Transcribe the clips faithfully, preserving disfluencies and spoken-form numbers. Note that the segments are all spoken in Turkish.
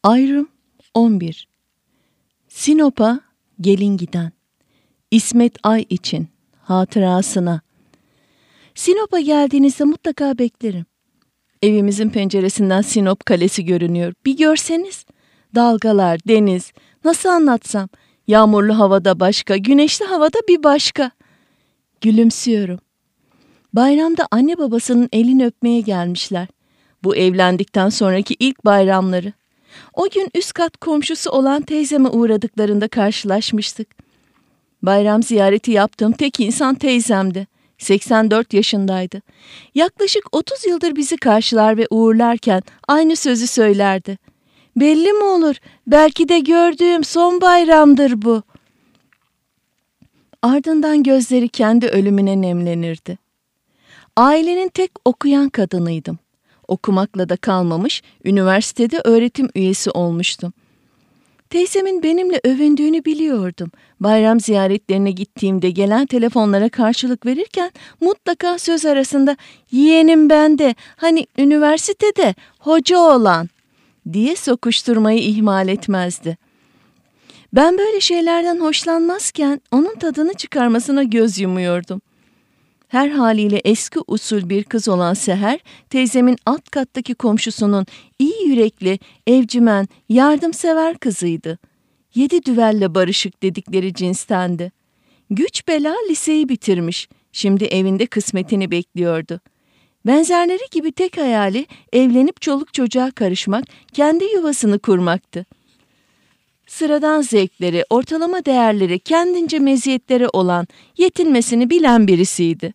Ayrım on bir. Sinop'a gelin giden. İsmet Ay için hatırasına. Sinop'a geldiğinizde mutlaka beklerim. Evimizin penceresinden Sinop Kalesi görünüyor. Bir görseniz. Dalgalar, deniz, nasıl anlatsam? Yağmurlu havada başka, güneşli havada bir başka. Gülümsüyorum. Bayramda anne babasının elini öpmeye gelmişler. Bu evlendikten sonraki ilk bayramları. O gün üst kat komşusu olan teyzeme uğradıklarında karşılaşmıştık. Bayram ziyareti yaptığım tek insan teyzemdi. seksen dört yaşındaydı. Yaklaşık otuz yıldır bizi karşılar ve uğurlarken aynı sözü söylerdi. Belli mi olur? Belki de gördüğüm son bayramdır bu. Ardından gözleri kendi ölümüne nemlenirdi. Ailenin tek okuyan kadınıydım. Okumakla da kalmamış, üniversitede öğretim üyesi olmuştum. Teyzemin benimle övündüğünü biliyordum. Bayram ziyaretlerine gittiğimde gelen telefonlara karşılık verirken mutlaka söz arasında "Yeğenim bende, hani üniversitede hoca olan" diye sokuşturmayı ihmal etmezdi. Ben böyle şeylerden hoşlanmazken onun tadını çıkarmasına göz yumuyordum. Her haliyle eski usul bir kız olan Seher, teyzemin alt kattaki komşusunun iyi yürekli, evcimen, yardımsever kızıydı. Yedi düvelle barışık dedikleri cinstendi. Güç bela liseyi bitirmiş, şimdi evinde kısmetini bekliyordu. Benzerleri gibi tek hayali evlenip çoluk çocuğa karışmak, kendi yuvasını kurmaktı. Sıradan zevkleri, ortalama değerleri, kendince meziyetleri olan, yetinmesini bilen birisiydi.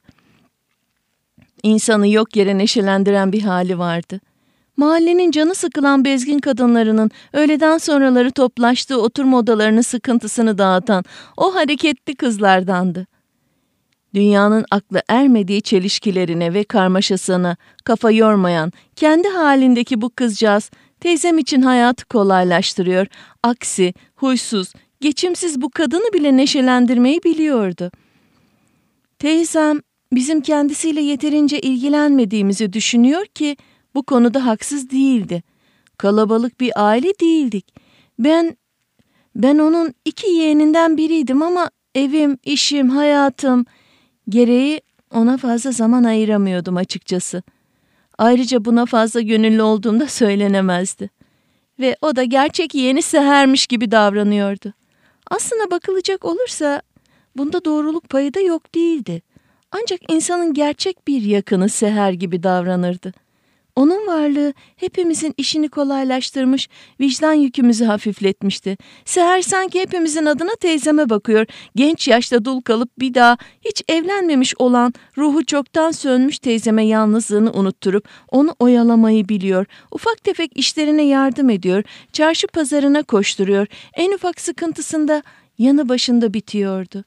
İnsanı yok yere neşelendiren bir hali vardı. Mahallenin canı sıkılan bezgin kadınlarının öğleden sonraları toplaştığı oturma odalarının sıkıntısını dağıtan o hareketli kızlardandı. Dünyanın aklı ermediği çelişkilerine ve karmaşasına kafa yormayan, kendi halindeki bu kızcağız, teyzem için hayatı kolaylaştırıyor, aksi, huysuz, geçimsiz bu kadını bile neşelendirmeyi biliyordu. Teyzem, bizim kendisiyle yeterince ilgilenmediğimizi düşünüyor ki bu konuda haksız değildi. Kalabalık bir aile değildik. Ben, ben onun iki yeğeninden biriydim ama evim, işim, hayatım gereği ona fazla zaman ayıramıyordum açıkçası. Ayrıca buna fazla gönüllü olduğum da söylenemezdi. Ve o da gerçek yeğeni Seher'miş gibi davranıyordu. Aslına bakılacak olursa bunda doğruluk payı da yok değildi. Ancak insanın gerçek bir yakını Seher gibi davranırdı. Onun varlığı hepimizin işini kolaylaştırmış, vicdan yükümüzü hafifletmişti. Seher sanki hepimizin adına teyzeme bakıyor. Genç yaşta dul kalıp bir daha hiç evlenmemiş olan, ruhu çoktan sönmüş teyzeme yalnızlığını unutturup onu oyalamayı biliyor. Ufak tefek işlerine yardım ediyor, çarşı pazarına koşturuyor. En ufak sıkıntısında yanı başında bitiyordu.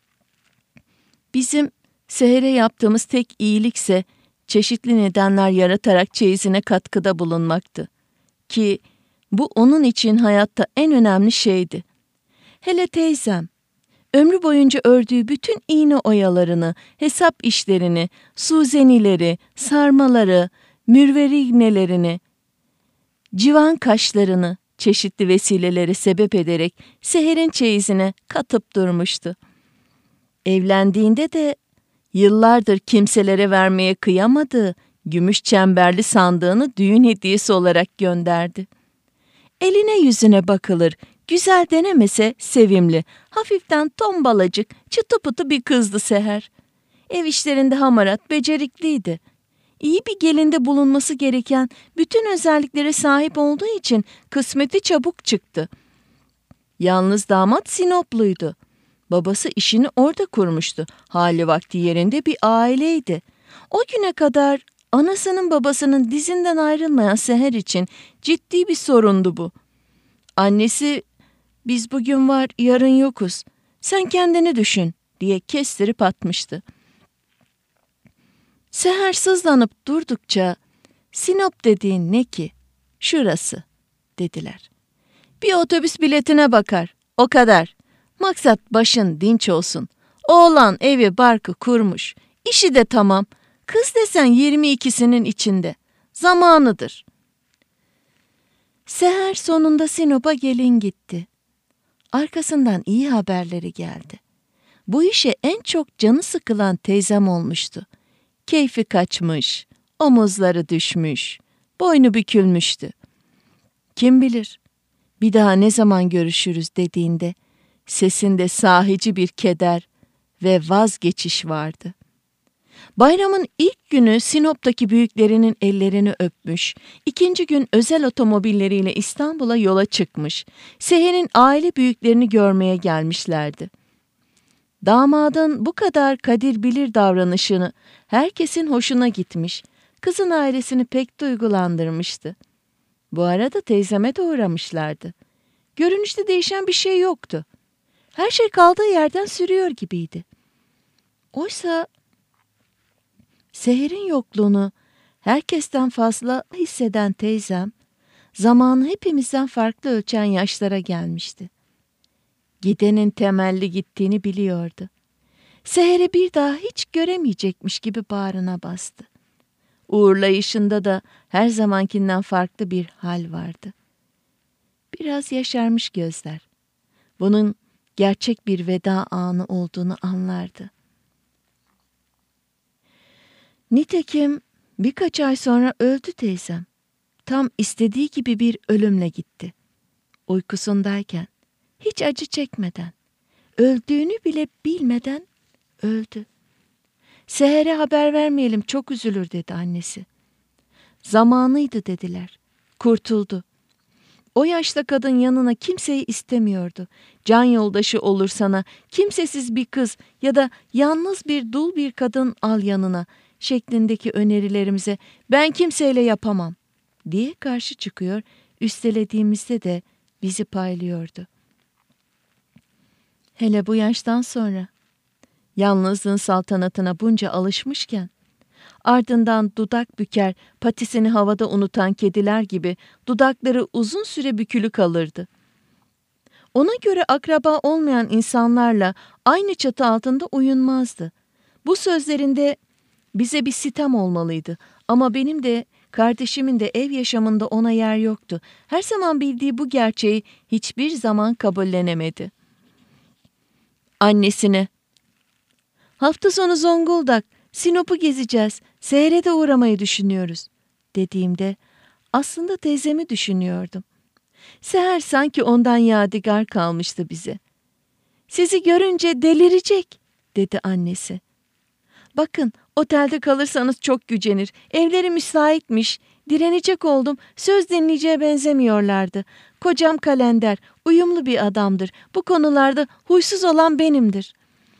Bizim Seher'e yaptığımız tek iyilikse çeşitli nedenler yaratarak çeyizine katkıda bulunmaktı. Ki bu onun için hayatta en önemli şeydi. Hele teyzem, ömrü boyunca ördüğü bütün iğne oyalarını, hesap işlerini, suzenileri, sarmaları, mürveri iğnelerini, civan kaşlarını çeşitli vesilelere sebep ederek Seher'in çeyizine katıp durmuştu. Evlendiğinde de yıllardır kimselere vermeye kıyamadığı gümüş çemberli sandığını düğün hediyesi olarak gönderdi. Eline yüzüne bakılır, güzel denemese sevimli, hafiften tombalacık, çıtı pıtı bir kızdı Seher. Ev işlerinde hamarat, becerikliydi. İyi bir gelinde bulunması gereken bütün özelliklere sahip olduğu için kısmeti çabuk çıktı. Yalnız damat Sinopluydu. Babası işini orada kurmuştu. Hali vakti yerinde bir aileydi. O güne kadar anasının babasının dizinden ayrılmayan Seher için ciddi bir sorundu bu. Annesi, "Biz bugün var, yarın yokuz. Sen kendini düşün," diye kestirip atmıştı. Seher sızlanıp durdukça, "Sinop dediğin ne ki?" "Şurası," dediler. "Bir otobüs biletine bakar, o kadar. Maksat başın dinç olsun. Oğlan evi barkı kurmuş. İşi de tamam. Kız desen yirmi ikisinin içinde. Zamanıdır." Seher sonunda Sinop'a gelin gitti. Arkasından iyi haberleri geldi. Bu işe en çok canı sıkılan teyzem olmuştu. Keyfi kaçmış, omuzları düşmüş, boynu bükülmüştü. Kim bilir, bir daha ne zaman görüşürüz dediğinde sesinde sahici bir keder ve vazgeçiş vardı. Bayramın ilk günü Sinop'taki büyüklerinin ellerini öpmüş, ikinci gün özel otomobilleriyle İstanbul'a yola çıkmış, Seher'in aile büyüklerini görmeye gelmişlerdi. Damadın bu kadar kadir bilir davranışını herkesin hoşuna gitmiş, kızın ailesini pek duygulandırmıştı. Bu arada teyzeme de uğramışlardı. Görünüşte değişen bir şey yoktu. Her şey kaldığı yerden sürüyor gibiydi. Oysa Seher'in yokluğunu herkesten fazla hisseden teyzem, zamanı hepimizden farklı ölçen yaşlara gelmişti. Gidenin temelli gittiğini biliyordu. Seher'i bir daha hiç göremeyecekmiş gibi bağrına bastı. Uğurlayışında da her zamankinden farklı bir hal vardı. Biraz yaşarmış gözler. Bunun gerçek bir veda anı olduğunu anlardı. Nitekim birkaç ay sonra öldü teyzem. Tam istediği gibi bir ölümle gitti. Uykusundayken, hiç acı çekmeden, öldüğünü bile bilmeden öldü. Seher'e haber vermeyelim, çok üzülür dedi annesi. Zamanıydı dediler. Kurtuldu. O yaşta kadın yanına kimseyi istemiyordu. Can yoldaşı olur sana, kimsesiz bir kız ya da yalnız bir dul bir kadın al yanına şeklindeki önerilerimize ben kimseyle yapamam diye karşı çıkıyor, üstelediğimizde de bizi paylıyordu. Hele bu yaştan sonra, yalnızlığın saltanatına bunca alışmışken, ardından dudak büker, patisini havada unutan kediler gibi dudakları uzun süre bükülü kalırdı. Ona göre akraba olmayan insanlarla aynı çatı altında uyunmazdı. Bu sözlerinde bize bir sitem olmalıydı ama benim de kardeşimin de ev yaşamında ona yer yoktu. Her zaman bildiği bu gerçeği hiçbir zaman kabullenemedi. Annesine, "Hafta sonu Zonguldak, Sinop'u gezeceğiz, Seher'e de uğramayı düşünüyoruz," dediğimde aslında teyzemi düşünüyordum. Seher sanki ondan yadigar kalmıştı bize. "Sizi görünce delirecek," dedi annesi. "Bakın, otelde kalırsanız çok gücenir, evleri müsaitmiş, direnecek oldum, söz dinleyeceğe benzemiyorlardı. Kocam kalender, uyumlu bir adamdır, bu konularda huysuz olan benimdir."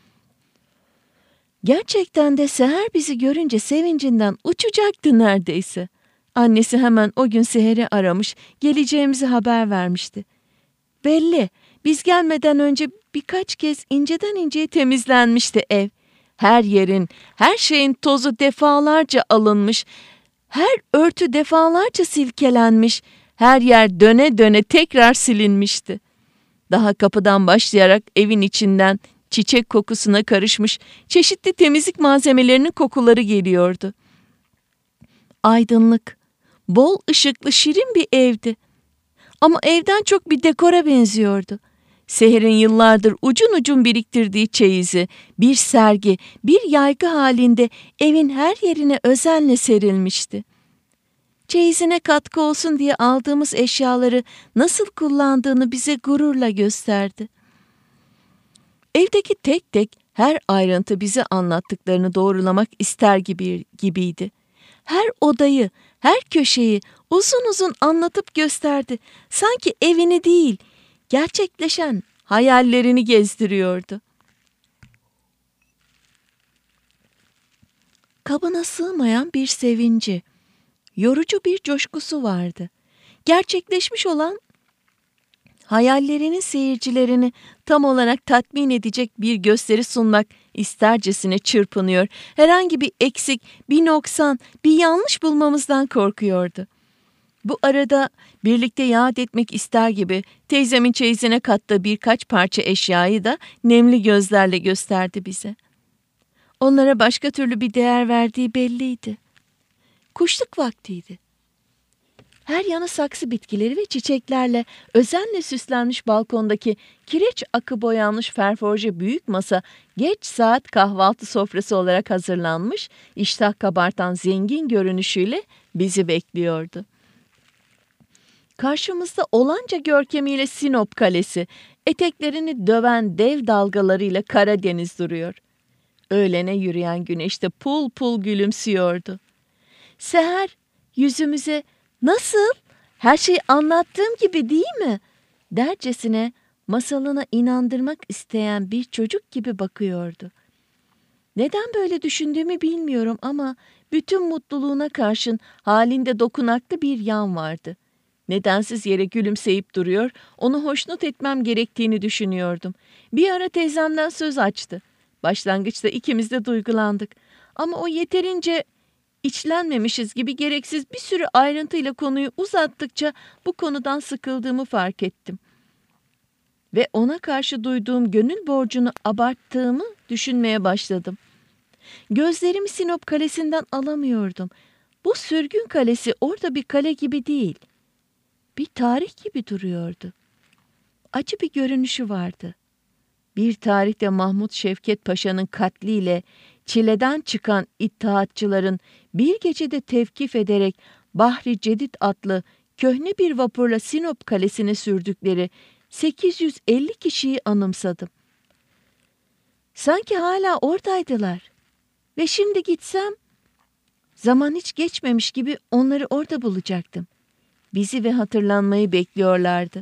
Gerçekten de Seher bizi görünce sevincinden uçacaktı neredeyse. Annesi hemen o gün Seher'i aramış, geleceğimizi haber vermişti. Belli, biz gelmeden önce birkaç kez inceden inceye temizlenmişti ev. Her yerin, her şeyin tozu defalarca alınmış, her örtü defalarca silkelenmiş, her yer döne döne tekrar silinmişti. Daha kapıdan başlayarak evin içinden çiçek kokusuna karışmış çeşitli temizlik malzemelerinin kokuları geliyordu. Aydınlık, bol ışıklı şirin bir evdi. Ama evden çok bir dekora benziyordu. Seher'in yıllardır ucun ucun biriktirdiği çeyizi, bir sergi, bir yaygı halinde evin her yerine özenle serilmişti. Çeyizine katkı olsun diye aldığımız eşyaları nasıl kullandığını bize gururla gösterdi. Evdeki tek tek her ayrıntı bize anlattıklarını doğrulamak ister gibi, gibiydi. Her odayı, her köşeyi uzun uzun anlatıp gösterdi. Sanki evini değil, gerçekleşen hayallerini gezdiriyordu. Kabına sığmayan bir sevinci, yorucu bir coşkusu vardı. Gerçekleşmiş olan hayallerinin seyircilerini tam olarak tatmin edecek bir gösteri sunmak istercesine çırpınıyor. Herhangi bir eksik, bir noksan, bir yanlış bulmamızdan korkuyordu. Bu arada birlikte yad etmek ister gibi teyzemin çeyizine kattığı birkaç parça eşyayı da nemli gözlerle gösterdi bize. Onlara başka türlü bir değer verdiği belliydi. Kuşluk vaktiydi. Her yanı saksı bitkileri ve çiçeklerle özenle süslenmiş balkondaki kireç akı boyanmış ferforje büyük masa geç saat kahvaltı sofrası olarak hazırlanmış, iştah kabartan zengin görünüşüyle bizi bekliyordu. Karşımızda olanca görkemiyle Sinop Kalesi, eteklerini döven dev dalgalarıyla Karadeniz duruyor. Öğlene yürüyen güneşte pul pul gülümsüyordu. Seher yüzümüze "Nasıl? Her şey anlattığım gibi değil mi?" dercesine masalına inandırmak isteyen bir çocuk gibi bakıyordu. Neden böyle düşündüğümü bilmiyorum ama bütün mutluluğuna karşın halinde dokunaklı bir yan vardı. Nedensiz yere gülümseyip duruyor, onu hoşnut etmem gerektiğini düşünüyordum. Bir ara teyzemden söz açtı. Başlangıçta ikimiz de duygulandık. Ama o yeterince içlenmemişiz gibi gereksiz bir sürü ayrıntıyla konuyu uzattıkça bu konudan sıkıldığımı fark ettim. Ve ona karşı duyduğum gönül borcunu abarttığımı düşünmeye başladım. Gözlerimi Sinop Kalesi'nden alamıyordum. Bu sürgün kalesi orada bir kale gibi değil. Bir tarih gibi duruyordu. Acı bir görünüşü vardı. Bir tarihte Mahmut Şevket Paşa'nın katliyle çileden çıkan İttihatçıların bir gecede tevkif ederek Bahri Cedid adlı köhne bir vapurla Sinop Kalesi'ne sürdükleri sekiz yüz elli kişiyi anımsadım. Sanki hala oradaydılar ve şimdi gitsem zaman hiç geçmemiş gibi onları orada bulacaktım. Bizi ve hatırlanmayı bekliyorlardı.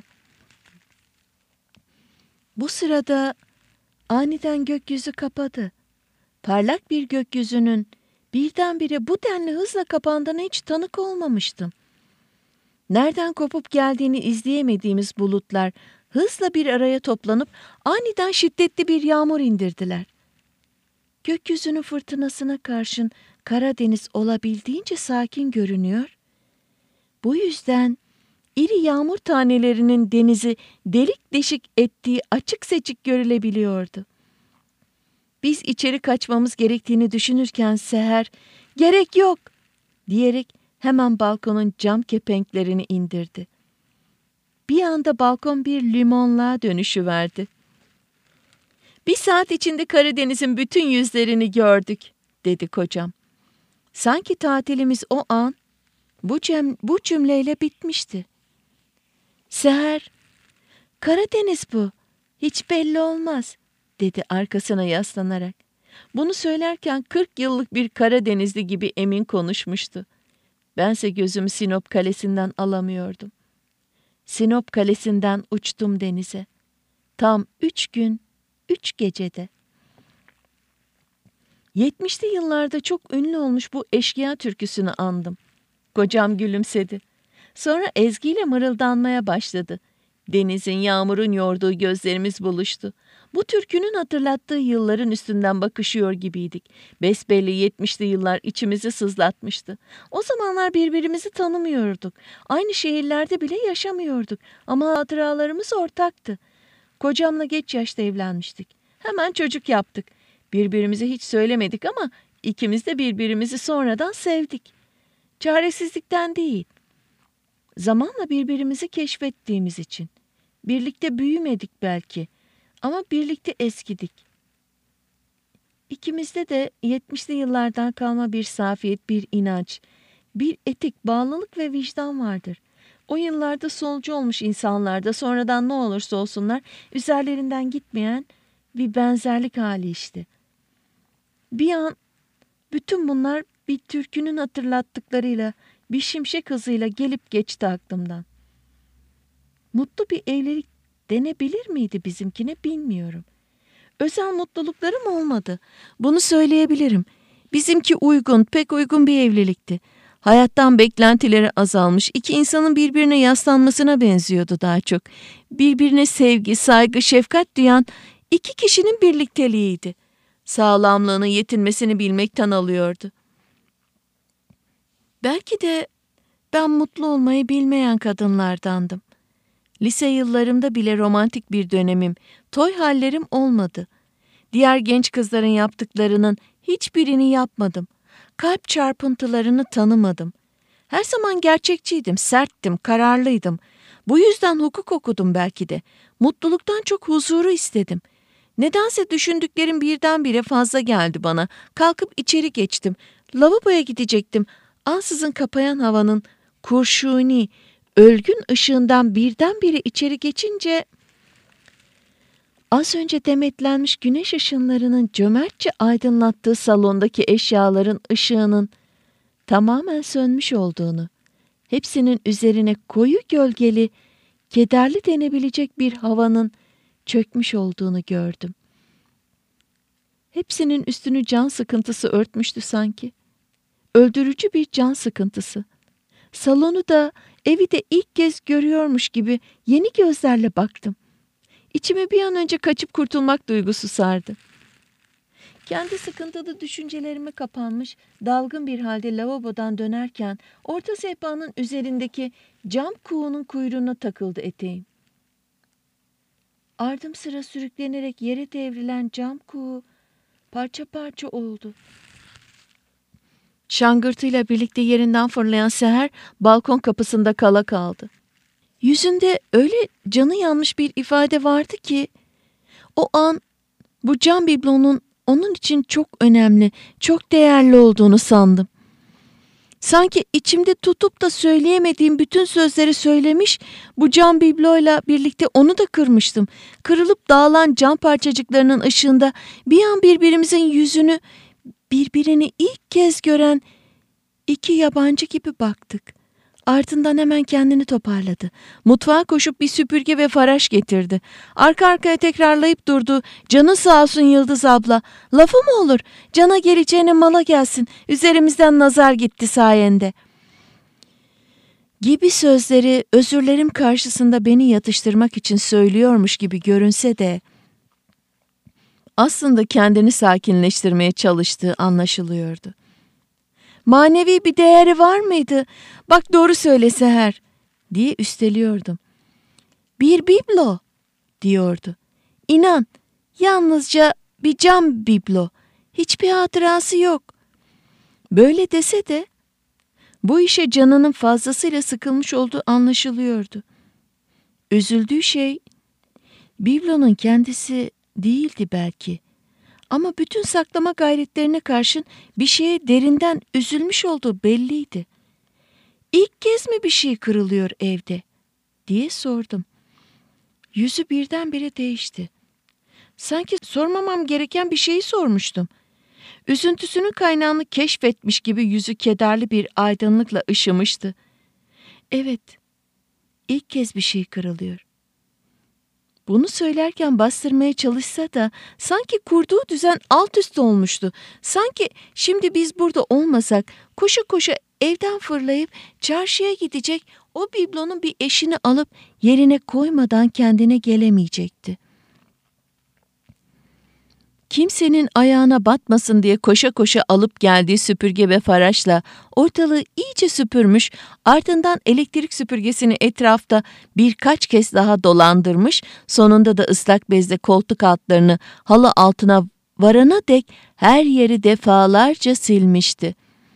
Bu sırada aniden gökyüzü kapadı. Parlak bir gökyüzünün birdenbire bu denli hızla kapandığına hiç tanık olmamıştım. Nereden kopup geldiğini izleyemediğimiz bulutlar hızla bir araya toplanıp aniden şiddetli bir yağmur indirdiler. Gökyüzünün fırtınasına karşın Karadeniz olabildiğince sakin görünüyor. Bu yüzden iri yağmur tanelerinin denizi delik deşik ettiği açık seçik görülebiliyordu. Biz içeri kaçmamız gerektiğini düşünürken Seher, "Gerek yok," diyerek hemen balkonun cam kepenklerini indirdi. Bir anda balkon bir limonluğa dönüşüverdi. "Bir saat içinde Karadeniz'in bütün yüzlerini gördük," dedi kocam. Sanki tatilimiz o an bu, cem, bu cümleyle bitmişti. Seher, "Karadeniz bu, hiç belli olmaz," dedi arkasına yaslanarak. Bunu söylerken kırk yıllık bir Karadenizli gibi emin konuşmuştu. Bense gözümü Sinop Kalesi'nden alamıyordum. Sinop Kalesi'nden uçtum denize. Tam üç gün, üç gecede. Yetmişli yıllarda çok ünlü olmuş bu eşkıya türküsünü andım. Kocam gülümsedi. Sonra ezgiyle mırıldanmaya başladı. Denizin, yağmurun yorduğu gözlerimiz buluştu. Bu türkünün hatırlattığı yılların üstünden bakışıyor gibiydik. Besbelli yetmişli yıllar içimizi sızlatmıştı. O zamanlar birbirimizi tanımıyorduk. Aynı şehirlerde bile yaşamıyorduk. Ama hatıralarımız ortaktı. Kocamla geç yaşta evlenmiştik. Hemen çocuk yaptık. Birbirimize hiç söylemedik ama ikimiz de birbirimizi sonradan sevdik. Çaresizlikten değil. Zamanla birbirimizi keşfettiğimiz için. Birlikte büyümedik belki ama birlikte eskidik. İkimizde de yetmişli yıllardan kalma bir safiyet, bir inanç, bir etik, bağlılık ve vicdan vardır. O yıllarda solcu olmuş insanlarda sonradan ne olursa olsunlar üzerlerinden gitmeyen bir benzerlik hali işte. Bir an bütün bunlar bir türkünün hatırlattıklarıyla, bir şimşek hızıyla gelip geçti aklımdan. Mutlu bir evlilik denebilir miydi bizimkine bilmiyorum. Özel mutluluklarım olmadı. Bunu söyleyebilirim. Bizimki uygun, pek uygun bir evlilikti. Hayattan beklentileri azalmış, iki insanın birbirine yaslanmasına benziyordu daha çok. Birbirine sevgi, saygı, şefkat duyan iki kişinin birlikteliğiydi. Sağlamlığını, yetinmesini bilmekten alıyordu. Belki de ben mutlu olmayı bilmeyen kadınlardandım. Lise yıllarımda bile romantik bir dönemim, toy hallerim olmadı. Diğer genç kızların yaptıklarının hiçbirini yapmadım. Kalp çarpıntılarını tanımadım. Her zaman gerçekçiydim, serttim, kararlıydım. Bu yüzden hukuk okudum belki de. Mutluluktan çok huzuru istedim. Nedense düşündüklerim birdenbire fazla geldi bana. Kalkıp içeri geçtim. Lavaboya gidecektim. Ansızın kapayan havanın kurşuni, ölgün ışığından birdenbire içeri geçince... Az önce demetlenmiş güneş ışınlarının cömertçe aydınlattığı salondaki eşyaların ışığının tamamen sönmüş olduğunu, hepsinin üzerine koyu gölgeli, kederli denebilecek bir havanın çökmüş olduğunu gördüm. Hepsinin üstünü can sıkıntısı örtmüştü sanki. Öldürücü bir can sıkıntısı. Salonu da, evi de ilk kez görüyormuş gibi yeni gözlerle baktım. İçime bir an önce kaçıp kurtulmak duygusu sardı. Kendi sıkıntılı düşüncelerime kapanmış, dalgın bir halde lavabodan dönerken orta sehpanın üzerindeki cam kuğunun kuyruğuna takıldı eteğim. Ardım sıra sürüklenerek yere devrilen cam kuğu parça parça oldu. Şangırtıyla birlikte yerinden fırlayan Seher balkon kapısında kala kaldı. Yüzünde öyle canı yanmış bir ifade vardı ki o an bu cam biblonun onun için çok önemli, çok değerli olduğunu sandım. Sanki içimde tutup da söyleyemediğim bütün sözleri söylemiş, bu cam bibloyla birlikte onu da kırmıştım. Kırılıp dağılan cam parçacıklarının ışığında bir an birbirimizin yüzünü, birbirini ilk kez gören iki yabancı gibi baktık. Ardından hemen kendini toparladı. Mutfağa koşup bir süpürge ve faraş getirdi. Arka arkaya tekrarlayıp durdu. Canı sağ olsun Yıldız abla. Lafı mı olur? Cana geleceğine mala gelsin. Üzerimizden nazar gitti sayende. Gibi sözleri özürlerim karşısında beni yatıştırmak için söylüyormuş gibi görünse de aslında kendini sakinleştirmeye çalıştığı anlaşılıyordu. Manevi bir değeri var mıydı? Bak doğru söyle Seher, diye üsteliyordum. Bir biblo, diyordu. İnan, yalnızca bir cam biblo. Hiçbir hatırası yok. Böyle dese de bu işe canının fazlasıyla sıkılmış olduğu anlaşılıyordu. Üzüldüğü şey biblonun kendisi değildi belki. Ama bütün saklama gayretlerine karşın bir şeye derinden üzülmüş olduğu belliydi. İlk kez mi bir şey kırılıyor evde, diye sordum. Yüzü birdenbire değişti. Sanki sormamam gereken bir şeyi sormuştum. Üzüntüsünün kaynağını keşfetmiş gibi yüzü kederli bir aydınlıkla ışımıştı. Evet, ilk kez bir şey kırılıyor. Bunu söylerken bastırmaya çalışsa da sanki kurduğu düzen alt üst olmuştu. Sanki şimdi biz burada olmasak koşa koşa evden fırlayıp çarşıya gidecek, o biblonun bir eşini alıp yerine koymadan kendine gelemeyecekti. Kimsenin ayağına batmasın diye koşa koşa alıp geldiği süpürge ve faraşla ortalığı iyice süpürmüş, ardından elektrik süpürgesini etrafta birkaç kez daha dolandırmış, sonunda da ıslak bezle koltuk altlarını halı altına varana dek her yeri defalarca silmişti.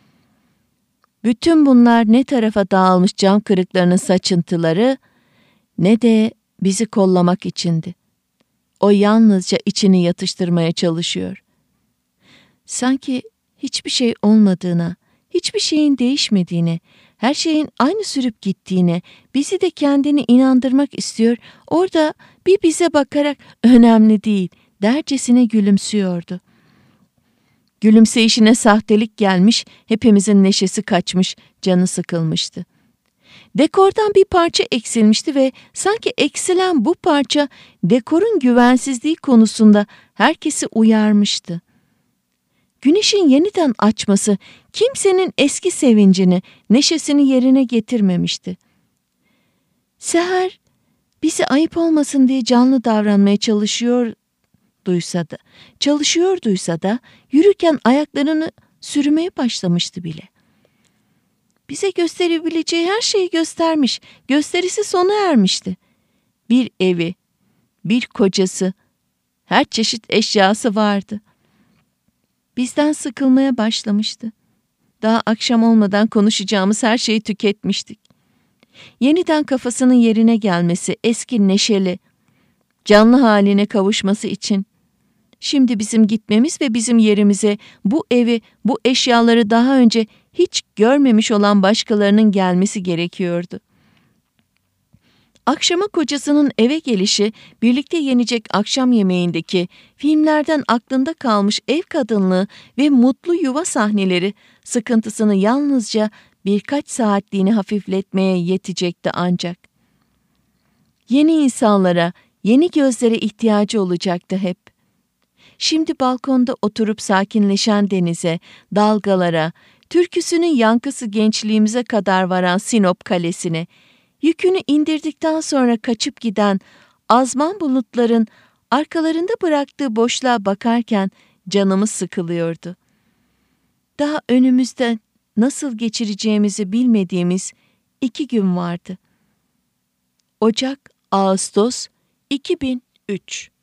Bütün bunlar ne tarafa dağılmış cam kırıklarının saçıntıları ne de bizi kollamak içindi. O yalnızca içini yatıştırmaya çalışıyor. Sanki hiçbir şey olmadığına, hiçbir şeyin değişmediğine, her şeyin aynı sürüp gittiğine, bizi de kendini inandırmak istiyor, orada bir bize bakarak önemli değil dercesine gülümsüyordu. Gülümseyişine sahtelik gelmiş, hepimizin neşesi kaçmış, canı sıkılmıştı. Dekordan bir parça eksilmişti ve sanki eksilen bu parça dekorun güvensizliği konusunda herkesi uyarmıştı. Güneşin yeniden açması kimsenin eski sevincini, neşesini yerine getirmemişti. Seher bize ayıp olmasın diye canlı davranmaya çalışıyorduysa da, çalışıyorduysa da yürürken ayaklarını sürmeye başlamıştı bile. Bize gösterebileceği her şeyi göstermiş, gösterisi sona ermişti. Bir evi, bir kocası, her çeşit eşyası vardı. Bizden sıkılmaya başlamıştı. Daha akşam olmadan konuşacağımız her şeyi tüketmiştik. Yeniden kafasının yerine gelmesi, eski neşeli, canlı haline kavuşması için şimdi bizim gitmemiz ve bizim yerimize bu evi, bu eşyaları daha önce hiç görmemiş olan başkalarının gelmesi gerekiyordu. Akşama kocasının eve gelişi, birlikte yenecek akşam yemeğindeki, filmlerden aklında kalmış ev kadınlığı ve mutlu yuva sahneleri sıkıntısını yalnızca birkaç saatliğine hafifletmeye yetecekti ancak. Yeni insanlara, yeni gözlere ihtiyacı olacaktı hep. Şimdi balkonda oturup sakinleşen denize, dalgalara, türküsünün yankısı gençliğimize kadar varan Sinop Kalesi'ne, yükünü indirdikten sonra kaçıp giden azman bulutların arkalarında bıraktığı boşluğa bakarken canımız sıkılıyordu. Daha önümüzde nasıl geçireceğimizi bilmediğimiz iki gün vardı. Ocak, Ağustos iki bin üç